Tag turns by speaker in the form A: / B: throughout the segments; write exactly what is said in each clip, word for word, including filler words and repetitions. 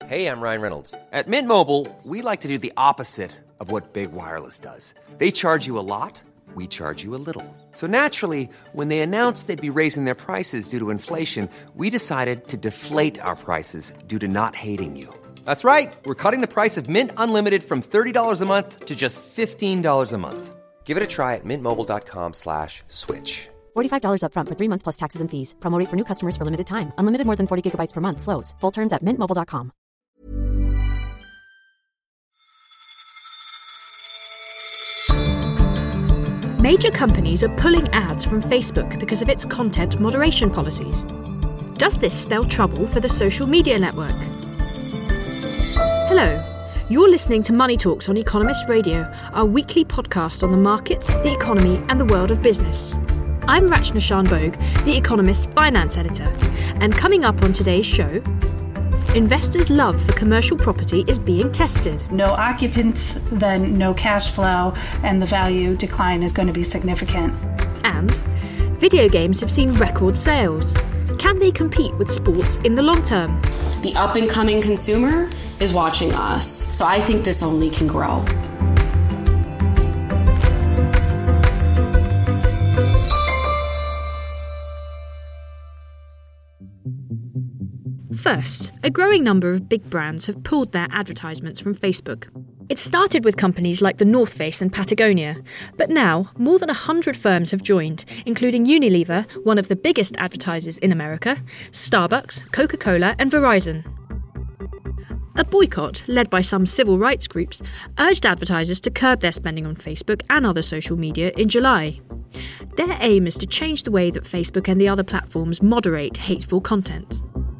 A: Hey, I'm Ryan Reynolds.
B: At Mint Mobile, we like to do the opposite of what Big Wireless does. They charge you a lot, we charge you a little. So naturally, when they announced they'd be raising their prices due to inflation, we decided to deflate our prices due to not hating you. That's right. We're cutting the price of Mint Unlimited from thirty dollars a month to just fifteen dollars a month.
A: Give it a try at mintmobile.com slash switch.
C: forty-five dollars up front for three months plus taxes and fees. Promo rate for new customers for limited time. Unlimited more than forty gigabytes per month. Slows full terms at mint mobile dot com.
D: Major companies are pulling ads from Facebook because of its content moderation policies. Does this spell trouble for the social media network? Hello, you're listening to Money Talks on Economist Radio, our weekly podcast on the markets, the economy and the world of business. I'm Rachna Shanbhogue, the Economist's finance editor, and coming up on today's show, investors' love for commercial property is being tested.
E: No occupants, then no cash flow, and the value decline is going to be significant.
D: And video games have seen record sales. Can they compete with sports in the long term?
F: The up-and-coming consumer is watching us, so I think this only can grow.
D: First, a growing number of big brands have pulled their advertisements from Facebook. It started with companies like The North Face and Patagonia, but now more than one hundred firms have joined, including Unilever, one of the biggest advertisers in America, Starbucks, Coca-Cola and Verizon. A boycott, led by some civil rights groups, urged advertisers to curb their spending on Facebook and other social media in July. Their aim is to change the way that Facebook and the other platforms moderate hateful content.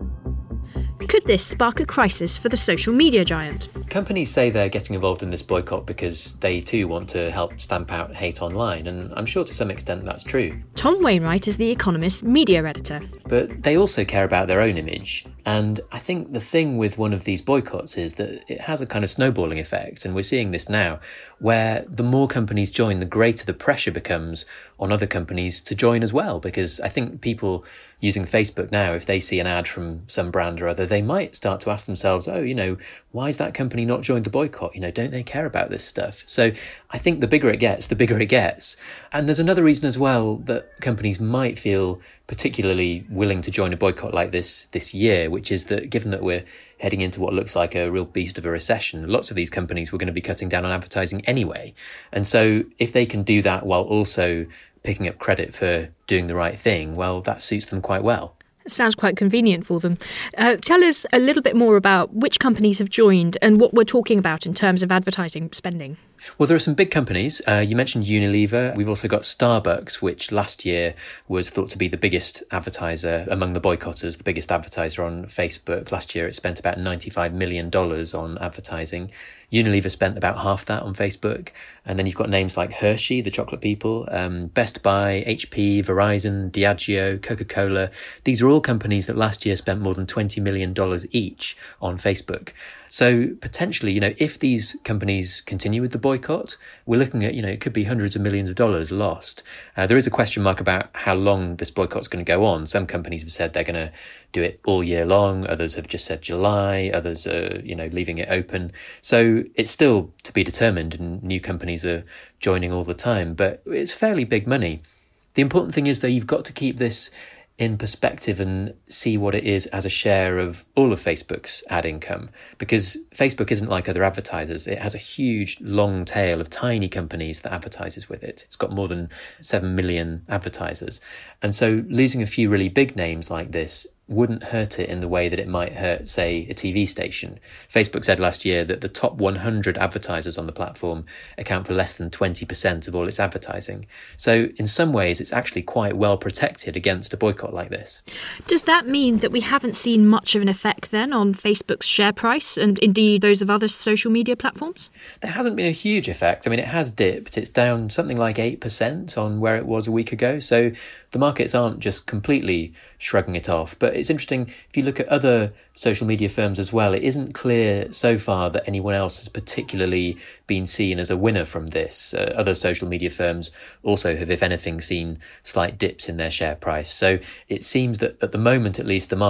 D: Could this spark a crisis for the social media giant?
G: Companies say they're getting involved in this boycott because they too want to help stamp out hate online, and I'm sure to some extent that's true.
D: Tom Wainwright is The Economist media editor.
G: But they also care about their own image, and I think the thing with one of these boycotts is that it has a kind of snowballing effect, and we're seeing this now, where the more companies join, the greater the pressure becomes on other companies to join as well, because I think people using Facebook now, if they see an ad from some brand or other, they might start to ask themselves, oh, you know, why is that company not joined the boycott? You know, don't they care about this stuff? So I think the bigger it gets, the bigger it gets. And there's another reason as well that companies might feel particularly willing to join a boycott like this this year, which is that given that we're heading into what looks like a real beast of a recession, lots of these companies were going to be cutting down on advertising anyway. And so if they can do that while also picking up credit for doing the right thing, well, that suits them quite well.
D: Sounds quite convenient for them. Uh, tell us a little bit more about which companies have joined and what we're talking about in terms of advertising spending.
G: Well, there are some big companies. Uh, you mentioned Unilever. We've also got Starbucks, which last year was thought to be the biggest advertiser among the boycotters, the biggest advertiser on Facebook. Last year, it spent about ninety-five million dollars on advertising. Unilever spent about half that on Facebook. And then you've got names like Hershey, the chocolate people, um, Best Buy, H P, Verizon, Diageo, Coca-Cola. These are all companies that last year spent more than twenty million dollars each on Facebook. So potentially, you know, if these companies continue with the boycott, we're looking at, you know, it could be hundreds of millions of dollars lost. Uh, there is a question mark about how long this boycott's going to go on. Some companies have said they're going to do it all year long. Others have just said July. Others are, you know, leaving it open. So it's still to be determined, and new companies are joining all the time, but it's fairly big money. The important thing is that you've got to keep this in perspective and see what it is as a share of all of Facebook's ad income, because Facebook isn't like other advertisers. It has a huge long tail of tiny companies that advertises with it. It's got more than seven million advertisers. And so losing a few really big names like this wouldn't hurt it in the way that it might hurt, say, a T V station. Facebook said last year that the top one hundred advertisers on the platform account for less than twenty percent of all its advertising. So in some ways, it's actually quite well protected against a boycott like this.
D: Does that mean that we haven't seen much of an effect then on Facebook's share price and indeed those of other social media platforms?
G: There hasn't been a huge effect. I mean, it has dipped. It's down something like eight percent on where it was a week ago. So the markets aren't just completely shrugging it off. But it's interesting, if you look at other social media firms as well, it isn't clear so far that anyone else has particularly been seen as a winner from this. Uh, other social media firms also have, if anything, seen slight dips in their share price. So it seems that at the moment, at least, the market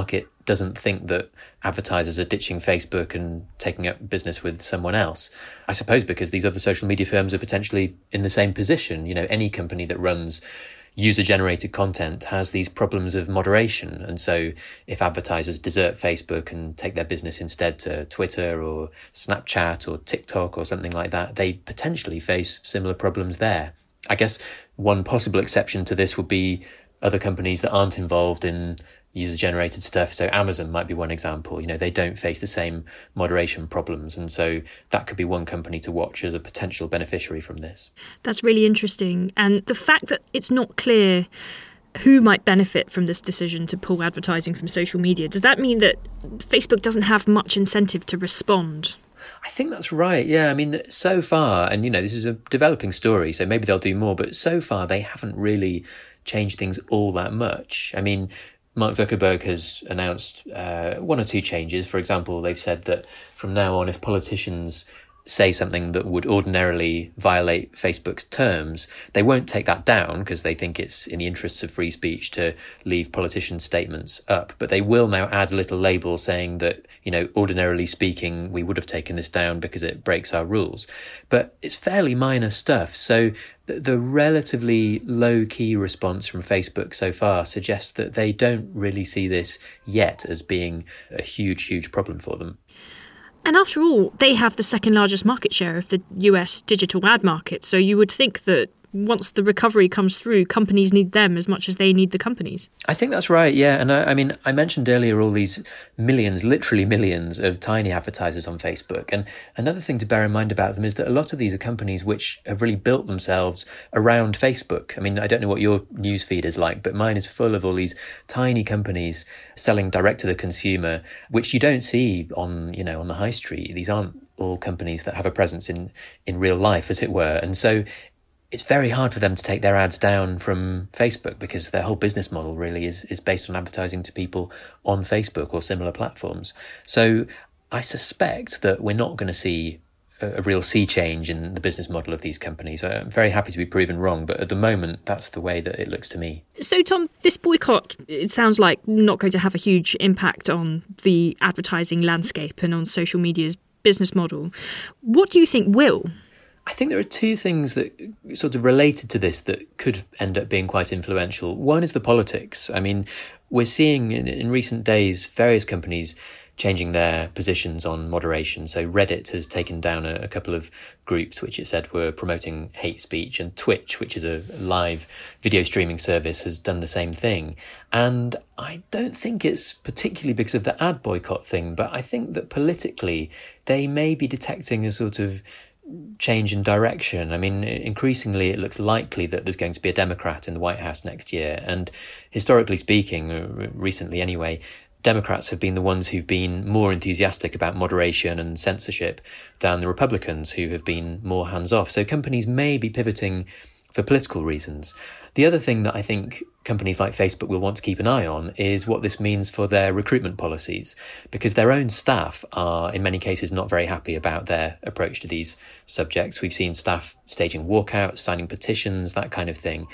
G: doesn't think that advertisers are ditching Facebook and taking up business with someone else. I suppose because these other social media firms are potentially in the same position. You know, any company that runs user-generated content has these problems of moderation. And so if advertisers desert Facebook and take their business instead to Twitter or Snapchat or TikTok or something like that, they potentially face similar problems there. I guess one possible exception to this would be other companies that aren't involved in user-generated stuff. So Amazon might be one example. You know, they don't face the same moderation problems. And so that could be one company to watch as a potential beneficiary from this.
D: That's really interesting. And the fact that it's not clear who might benefit from this decision to pull advertising from social media, does that mean that Facebook doesn't have much incentive to respond?
G: I think that's right, yeah. I mean, so far, and, you know, this is a developing story, so maybe they'll do more, but so far they haven't really changed things all that much. I mean, Mark Zuckerberg has announced uh, one or two changes. For example, they've said that from now on, if politicians say something that would ordinarily violate Facebook's terms, they won't take that down because they think it's in the interests of free speech to leave politicians' statements up. But they will now add a little label saying that, you know, ordinarily speaking, we would have taken this down because it breaks our rules. But it's fairly minor stuff. So the, the relatively low-key response from Facebook so far suggests that they don't really see this yet as being a huge, huge problem for them.
D: And after all, they have the second largest market share of the U S digital ad market. So you would think that once the recovery comes through, companies need them as much as they need the companies.
G: I think that's right, yeah. And I, I mean, I mentioned earlier all these millions, literally millions of tiny advertisers on Facebook. And another thing to bear in mind about them is that a lot of these are companies which have really built themselves around Facebook. I mean, I don't know what your newsfeed is like, but mine is full of all these tiny companies selling direct to the consumer, which you don't see on, you know, on the high street. These aren't all companies that have a presence in, in real life, as it were. And so it's very hard for them to take their ads down from Facebook because their whole business model really is, is based on advertising to people on Facebook or similar platforms. So I suspect that we're not going to see a, a real sea change in the business model of these companies. I'm very happy to be proven wrong, but at the moment, that's the way that it looks to me.
D: So, Tom, this boycott, it sounds like not going to have a huge impact on the advertising landscape and on social media's business model. What do you think will?
G: I think there are two things that sort of related to this that could end up being quite influential. One is the politics. I mean, we're seeing in, in recent days various companies changing their positions on moderation. So Reddit has taken down a, a couple of groups which it said were promoting hate speech, and Twitch, which is a live video streaming service, has done the same thing. And I don't think it's particularly because of the ad boycott thing, but I think that politically they may be detecting a sort of change in direction. I mean, increasingly it looks likely that there's going to be a Democrat in the White House next year. And historically speaking, recently anyway, Democrats have been the ones who've been more enthusiastic about moderation and censorship than the Republicans, who have been more hands-off. So companies may be pivoting for political reasons. The other thing that I think companies like Facebook will want to keep an eye on is what this means for their recruitment policies, because their own staff are in many cases not very happy about their approach to these subjects. We've seen staff staging walkouts, signing petitions, that kind of thing.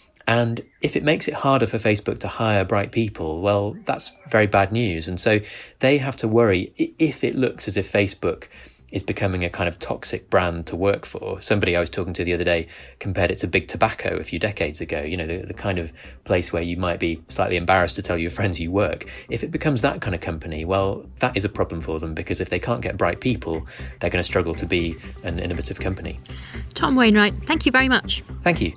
G: And if it makes it harder for Facebook to hire bright people, well, that's very bad news. And so they have to worry if it looks as if Facebook is becoming a kind of toxic brand to work for. Somebody I was talking to the other day compared it to big tobacco a few decades ago, you know, the, the kind of place where you might be slightly embarrassed to tell your friends you work. If it becomes that kind of company, well, that is a problem for them, because if they can't get bright people, they're going to struggle to be an innovative company.
D: Tom Wainwright, thank you very much.
G: Thank you.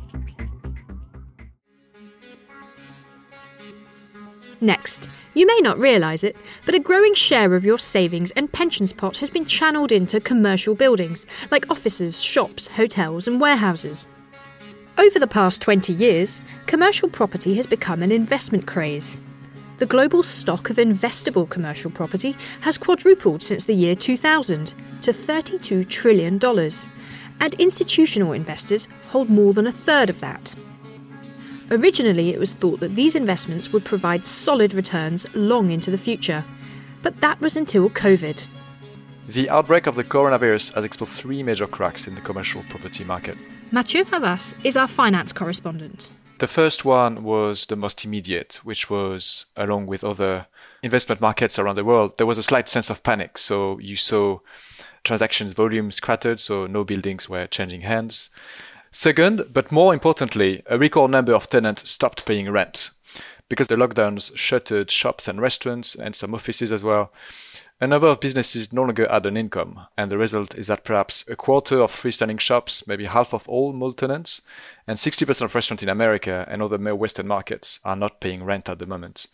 D: Next, you may not realise it, but a growing share of your savings and pensions pot has been channelled into commercial buildings, like offices, shops, hotels and warehouses. Over the past twenty years, commercial property has become an investment craze. The global stock of investable commercial property has quadrupled since the year two thousand to thirty-two trillion dollars, and institutional investors hold more than a third of that. Originally, it was thought that these investments would provide solid returns long into the future, but that was until COVID.
H: The outbreak of the coronavirus has exposed three major cracks in the commercial property market.
D: Mathieu Fabas is our finance correspondent.
H: The first one was the most immediate, which was, along with other investment markets around the world, there was a slight sense of panic. So you saw transactions volumes cratered, so no buildings were changing hands. Second, but more importantly, a record number of tenants stopped paying rent because the lockdowns shuttered shops and restaurants and some offices as well. A number of businesses no longer had an income, and the result is that perhaps a quarter of freestanding shops, maybe half of all mall tenants, and sixty percent of restaurants in America and other more Western markets are not paying rent at the moment.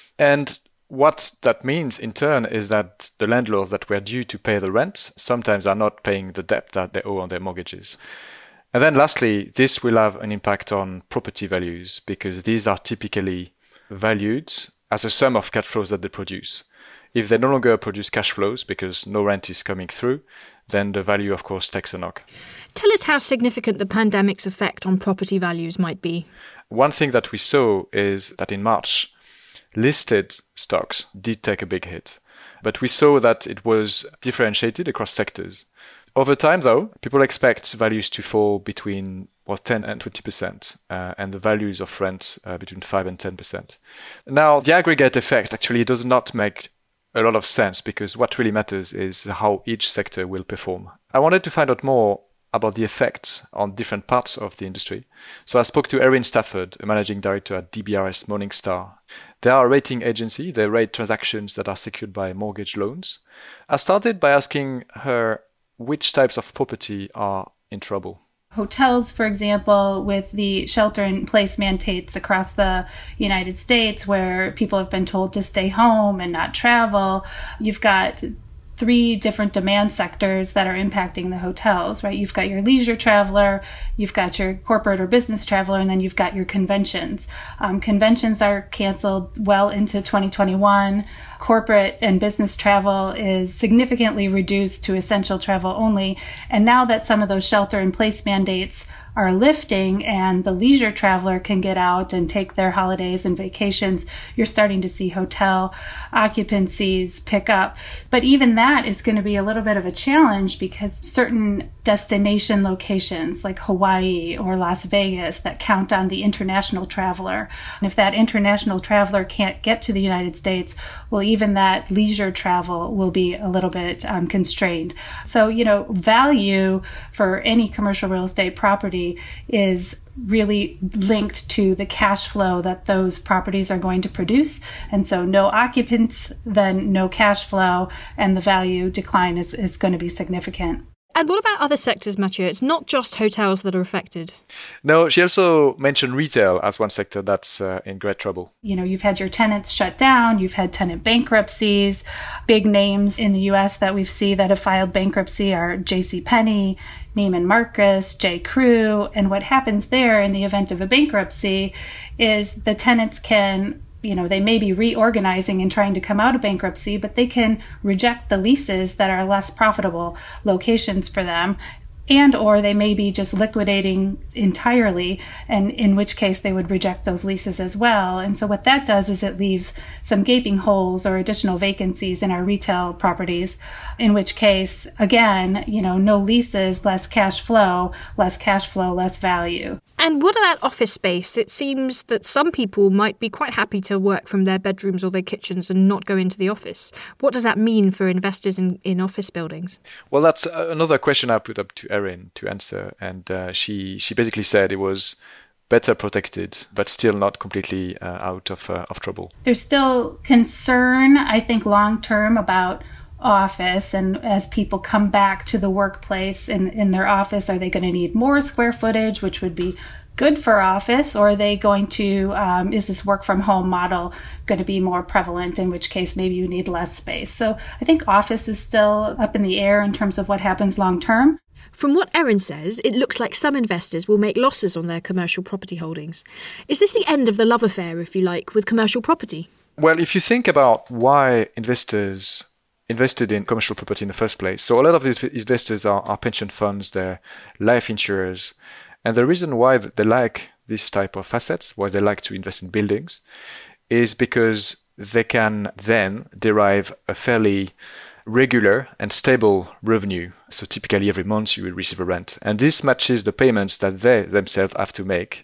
H: And what that means in turn is that the landlords that were due to pay the rent sometimes are not paying the debt that they owe on their mortgages. And then lastly, this will have an impact on property values because these are typically valued as a sum of cash flows that they produce. If they no longer produce cash flows because no rent is coming through, then the value, of course, takes a knock.
D: Tell us how significant the pandemic's effect on property values might be.
H: One thing that we saw is that in March, listed stocks did take a big hit. But we saw that it was differentiated across sectors. Over time, though, people expect values to fall between well, ten and twenty percent, uh, and the values of rents uh, between five and ten percent. Now, the aggregate effect actually does not make a lot of sense because what really matters is how each sector will perform. I wanted to find out more about the effects on different parts of the industry. So I spoke to Erin Stafford, a managing director at D B R S Morningstar. They are a rating agency. They rate transactions that are secured by mortgage loans. I started by asking her which types of property are in trouble.
E: Hotels, for example, with the shelter-in-place mandates across the United States where people have been told to stay home and not travel, you've got three different demand sectors that are impacting the hotels, right? You've got your leisure traveler, you've got your corporate or business traveler, and then you've got your conventions. Um, conventions are canceled well into twenty twenty-one. Corporate and business travel is significantly reduced to essential travel only. And now that some of those shelter-in-place mandates are lifting and the leisure traveler can get out and take their holidays and vacations, you're starting to see hotel occupancies pick up. But even that is going to be a little bit of a challenge because certain destination locations like Hawaii or Las Vegas that count on the international traveler. And if that international traveler can't get to the United States, well, even that leisure travel will be a little bit um, constrained. So, you know, value for any commercial real estate property is really linked to the cash flow that those properties are going to produce. And so no occupants, then no cash flow, and the value decline is, is going to be significant.
D: And what about other sectors, Mathieu? It's not just hotels that are affected.
H: No, she also mentioned retail as one sector that's uh, in great trouble.
E: You know, you've had your tenants shut down, you've had tenant bankruptcies. Big names in the U S that we've seen that have filed bankruptcy are JCPenney, Neiman Marcus, J. Crew. And what happens there in the event of a bankruptcy is the tenants can, you know, they may be reorganizing and trying to come out of bankruptcy, but they can reject the leases that are less profitable locations for them. And or they may be just liquidating entirely, and in which case they would reject those leases as well. And so what that does is it leaves some gaping holes or additional vacancies in our retail properties, in which case, again, you know, no leases, less cash flow, less cash flow, less value.
D: And what about office space? It seems that some people might be quite happy to work from their bedrooms or their kitchens and not go into the office. What does that mean for investors in, in office buildings?
H: Well, that's another question I put up to Erin to answer. And uh, she, she basically said it was better protected, but still not completely uh, out of, uh, of trouble.
E: There's still concern, I think, long-term about office, and as people come back to the workplace in, in their office, are they going to need more square footage, which would be good for office, or are they going to, um, is this work from home model going to be more prevalent, in which case maybe you need less space? So I think office is still up in the air in terms of what happens long term.
D: From what Erin says, it looks like some investors will make losses on their commercial property holdings. Is this the end of the love affair, if you like, with commercial property?
H: Well, if you think about why investors invested in commercial property in the first place. So a lot of these investors are, are pension funds, they're life insurers. And the reason why they like this type of assets, why they like to invest in buildings, is because they can then derive a fairly regular and stable revenue. So typically every month you will receive a rent. And this matches the payments that they themselves have to make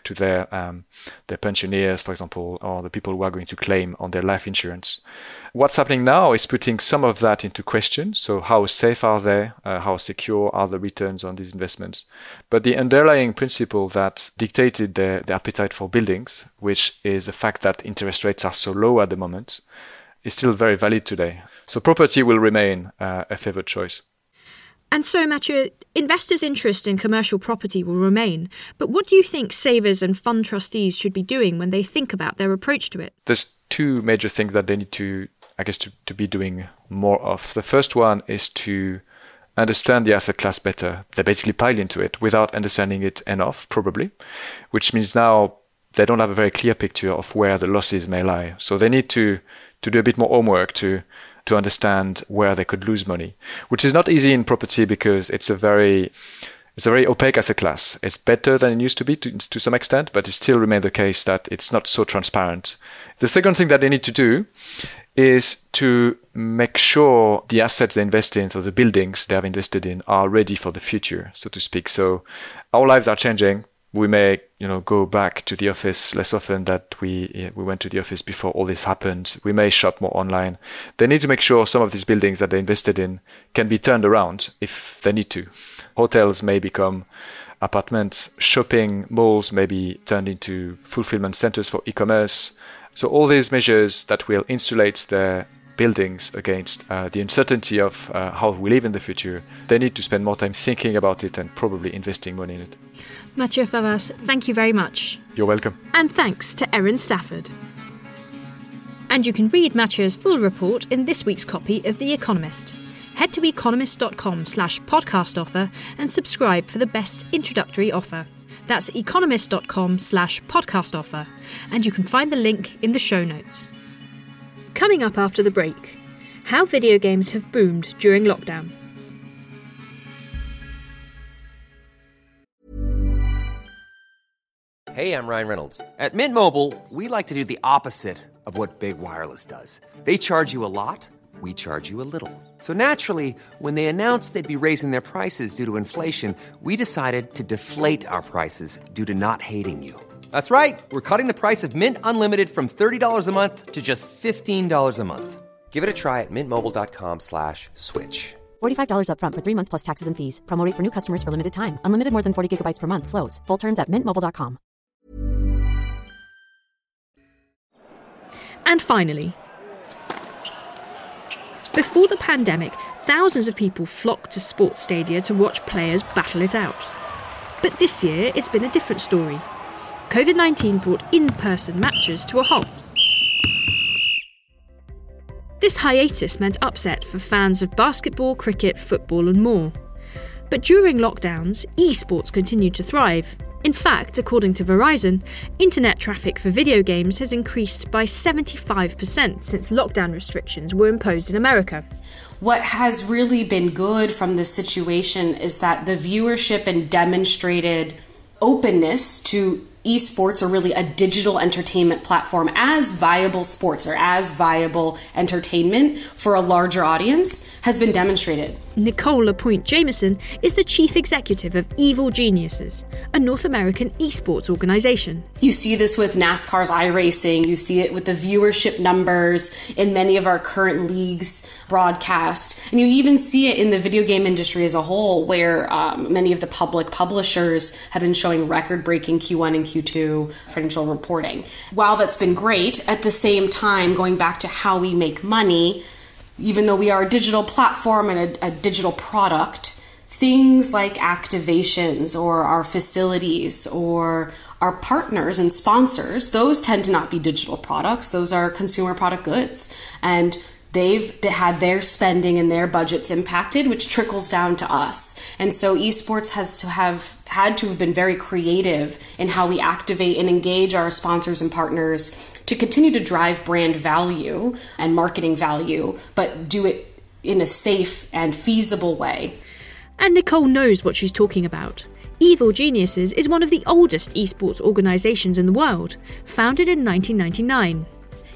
H: to their um, their pensioners, for example, or the people who are going to claim on their life insurance. What's happening now is putting some of that into question. So how safe are they? Uh, how secure are the returns on these investments? But the underlying principle that dictated the, the appetite for buildings, which is the fact that interest rates are so low at the moment, is still very valid today. So property will remain uh, a favored choice.
D: And so, Mathieu, investors' interest in commercial property will remain. But what do you think savers and fund trustees should be doing when they think about their approach to it?
H: There's two major things that they need to, I guess, to, to be doing more of. The first one is to understand the asset class better. They basically pile into it without understanding it enough, probably, which means now they don't have a very clear picture of where the losses may lie. So they need to, to do a bit more homework to to understand where they could lose money, which is not easy in property because it's a very it's a very opaque asset class. It's better than it used to be to, to some extent, but it still remains the case that it's not so transparent. The second thing that they need to do is to make sure the assets they invest in, so the buildings they have invested in, are ready for the future, so to speak. So our lives are changing. We may, you know, go back to the office less often than we we went to the office before all this happened. We may shop more online. They need to make sure some of these buildings that they invested in can be turned around if they need to. Hotels may become apartments. Shopping malls may be turned into fulfillment centers for e-commerce. So all these measures that will insulate their buildings against uh, the uncertainty of uh, how we live in the future, they need to spend more time thinking about it and probably investing money in it.
D: Mathieu Favas, thank you very much.
H: You're welcome.
D: And thanks to Erin Stafford. And you can read Mathieu's full report in this week's copy of The Economist. Head to economist.com slash podcast offer and subscribe for the best introductory offer. That's economist.com slash podcast offer. And you can find the link in the show notes. Coming up after the break, how video games have boomed during lockdown.
B: Hey, I'm Ryan Reynolds. At Mint Mobile, we like to do the opposite of what Big Wireless does. They charge you a lot, we charge you a little. So naturally, when they announced they'd be raising their prices due to inflation, we decided to deflate our prices due to not hating you. That's right. We're cutting the price of Mint Unlimited from thirty dollars a month to just fifteen dollars a month.
A: Give it a try at mintmobile.com slash switch.
C: forty-five dollars up front for three months plus taxes and fees. Promo rate for new customers for limited time. Unlimited more than forty gigabytes per month. Slows full terms at mint mobile dot com.
D: And finally, before the pandemic, thousands of people flocked to sports stadia to watch players battle it out. But this year, it's been a different story. covid nineteen brought in-person matches to a halt. This hiatus meant upset for fans of basketball, cricket, football and more. But during lockdowns, esports continued to thrive. In fact, according to Verizon, internet traffic for video games has increased by seventy-five percent since lockdown restrictions were imposed in America.
F: What has really been good from this situation is that the viewership and demonstrated openness to esports, or really a digital entertainment platform, as viable sports or as viable entertainment for a larger audience has been demonstrated.
D: Nicole LaPointe Jameson is the chief executive of Evil Geniuses, a North American esports organization.
F: You see this with NASCAR's iRacing. You see it with the viewership numbers in many of our current leagues broadcast. And you even see it in the video game industry as a whole, where um, many of the public publishers have been showing record-breaking Q one and Q two financial reporting. While that's been great, at the same time, going back to how we make money, even though we are a digital platform and a, a digital product, things like activations or our facilities or our partners and sponsors, those tend to not be digital products. Those are consumer product goods. And they've had their spending and their budgets impacted, which trickles down to us. And so esports has to have had to have been very creative in how we activate and engage our sponsors and partners to continue to drive brand value and marketing value, but do it in a safe and feasible way.
D: And Nicole knows what she's talking about. Evil Geniuses is one of the oldest esports organisations in the world, founded in nineteen ninety-nine.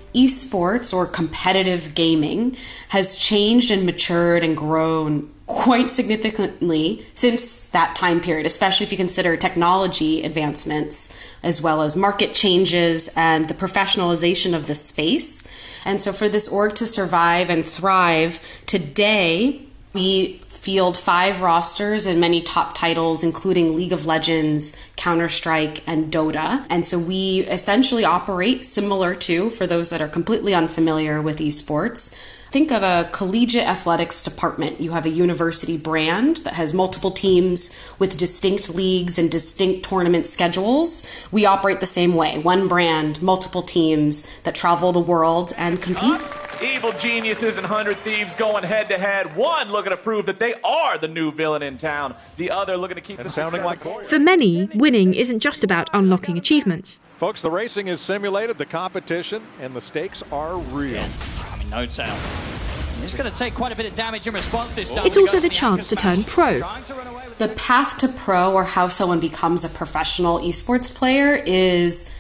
F: esports or competitive gaming has changed and matured and grown quite significantly since that time period, especially if you consider technology advancements as well as market changes and the professionalization of the space. And so for this org to survive and thrive today, we field five rosters and many top titles, including League of Legends, Counter-Strike, and Dota. And so we essentially operate similar to, for those that are completely unfamiliar with esports, think of a collegiate athletics department. You have a university brand that has multiple teams with distinct leagues and distinct tournament schedules. We operate the same way. One brand, multiple teams that travel the world and compete.
I: Evil geniuses and hundred thieves going head to head. One looking to prove that they are the new villain in town. The other looking to keep the sounding like.
D: For many, winning isn't just about unlocking achievements.
J: Folks, the racing is simulated, the competition, and the stakes are real.
K: Yeah. I mean, no doubt. It's going to take quite a bit of damage in response this time.
D: It's also the chance to turn pro.
F: The path to pro, or how someone becomes a professional esports player, is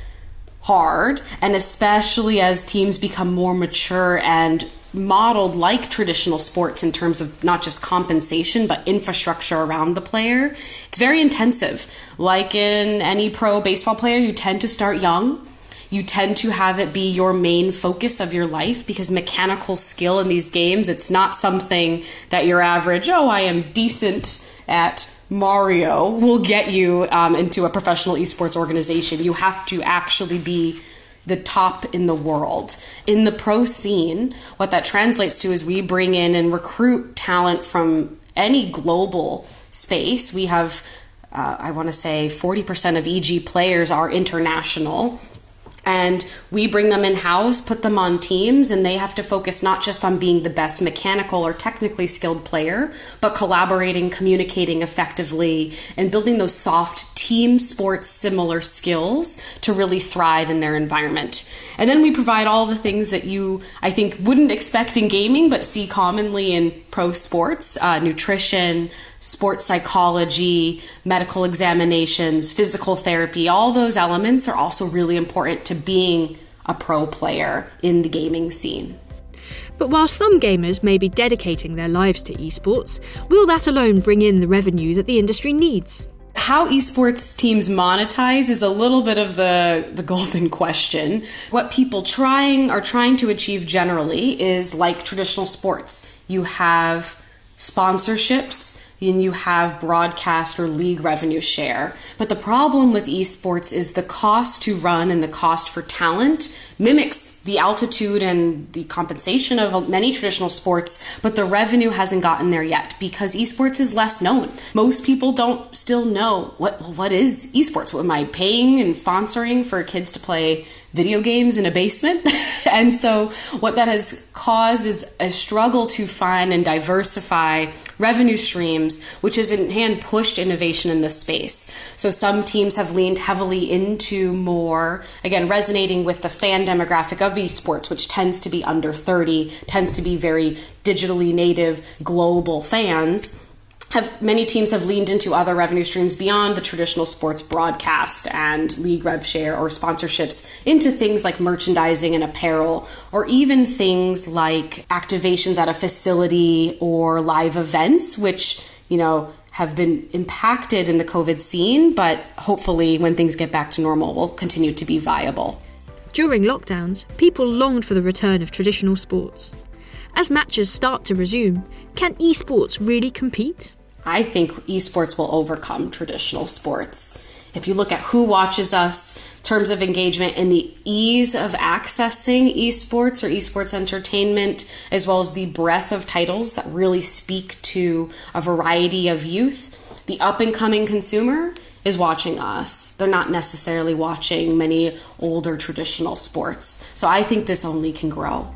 F: hard, and especially as teams become more mature and modeled like traditional sports in terms of not just compensation but infrastructure around the player. It's very intensive. Like in any pro baseball player, you tend to start young. You tend to have it be your main focus of your life because mechanical skill in these games, it's not something that your average, oh, I am decent at Mario, will get you um, into a professional esports organization. You have to actually be the top in the world. In the pro scene, what that translates to is we bring in and recruit talent from any global space. We have, uh, I want to say, forty percent of E G players are international. And we bring them in-house, put them on teams, and they have to focus not just on being the best mechanical or technically skilled player, but collaborating, communicating effectively, and building those soft team sports similar skills to really thrive in their environment. And then we provide all the things that you, I think, wouldn't expect in gaming, but see commonly in pro sports, uh, nutrition, sports psychology, medical examinations, physical therapy. All those elements are also really important to being a pro player in the gaming scene.
D: But while some gamers may be dedicating their lives to esports, will that alone bring in the revenue that the industry needs?
F: How esports teams monetize is a little bit of the, the golden question. What people trying are trying to achieve generally is like traditional sports. You have sponsorships, and you have broadcast or league revenue share. But the problem with esports is the cost to run and the cost for talent mimics the altitude and the compensation of many traditional sports, but the revenue hasn't gotten there yet because esports is less known. Most people don't still know what what is esports. What am I paying and sponsoring for kids to play video games in a basement? And so what that has caused is a struggle to find and diversify revenue streams, which has in hand pushed innovation in this space. So some teams have leaned heavily into more, again, resonating with the fan demographic of esports, which tends to be under thirty, tends to be very digitally native global fans. Have many teams have leaned into other revenue streams beyond the traditional sports broadcast and league rev share or sponsorships into things like merchandising and apparel, or even things like activations at a facility or live events, which, you know, have been impacted in the COVID scene, but hopefully when things get back to normal will continue to be viable.
D: During lockdowns, people longed for the return of traditional sports. As matches start to resume, can esports really compete?
F: I think esports will overcome traditional sports. If you look at who watches us, terms of engagement, and the ease of accessing esports or esports entertainment, as well as the breadth of titles that really speak to a variety of youth, the up-and-coming consumer is watching us. They're not necessarily watching many older traditional sports. So I think this only can grow.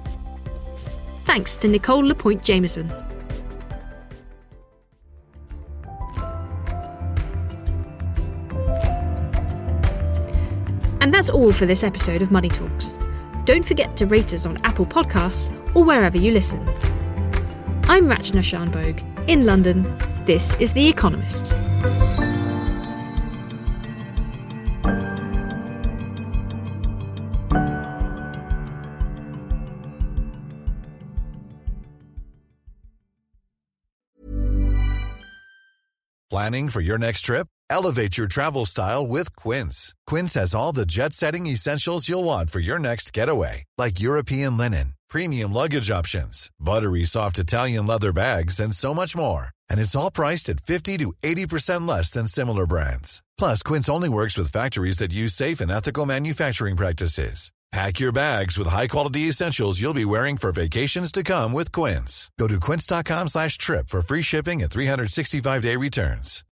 D: Thanks to Nicole Lapointe Jameson. And that's all for this episode of Money Talks. Don't forget to rate us on Apple Podcasts or wherever you listen. I'm Rachna Shanbhogue. In London, this is The Economist.
L: Planning for your next trip? Elevate your travel style with Quince. Quince has all the jet-setting essentials you'll want for your next getaway, like European linen, premium luggage options, buttery soft Italian leather bags, and so much more. And it's all priced at fifty to eighty percent less than similar brands. Plus, Quince only works with factories that use safe and ethical manufacturing practices. Pack your bags with high-quality essentials you'll be wearing for vacations to come with Quince. Go to quince.com slash trip for free shipping and three sixty-five day returns.